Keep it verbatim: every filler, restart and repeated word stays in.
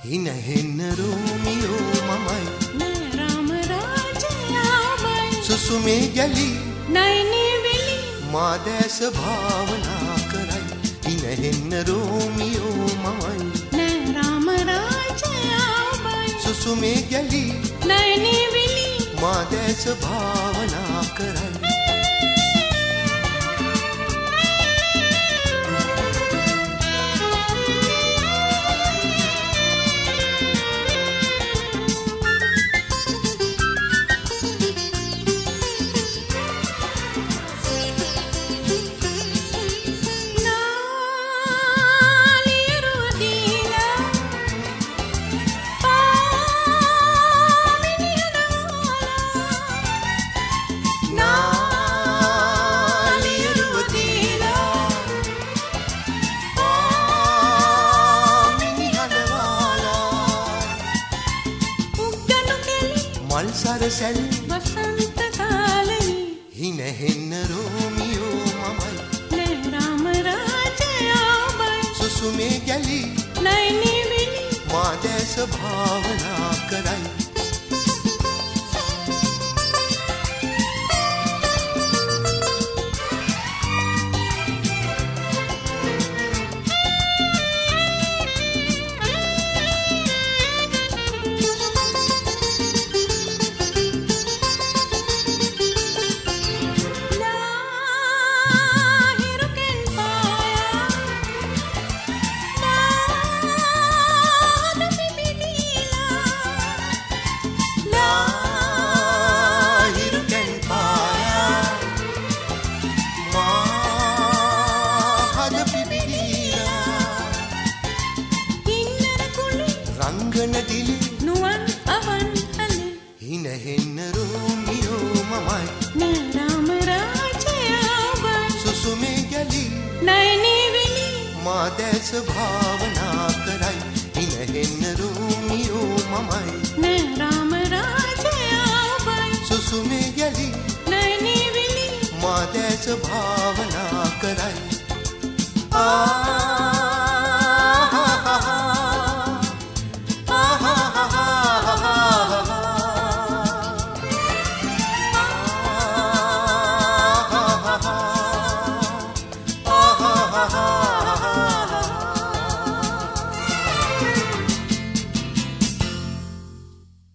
හිනහෙන්න රෝමියෝ මමයි නෑ රාම රාජයාමයි සුසුමේ ගැලි නයිනේ විලි මා දැස භාවනා කරයි හිනහෙන්න රෝමියෝ මමයි නෑ රාම රාජයාමයි සුසුමේ ගැලි නයිනේ විලි මා දැස භාවනා කරයි මල් සරසැල් වසන්ත කාලෙහි හිනහෙන්න රෝමියෝ මමයි නෑ රාම රාජයාමයි සුසුමේ ගැලි නයිනේ විලි මා දැස භාවනා කරයි රංගන දිලි නුවන් අවන් හලි හිනහෙන්න රෝමියෝ මමයි නෑ රාම රාජයාමයි සුසුමේ ගැලි නයිනේ විලි මා දැස භාවනා කරයි හිනහෙන්න රෝමියෝ මමයි නෑ රාම රාජයාමයි සුසුමේ ගැලි නයිනේ විලි මා දැස භාවනා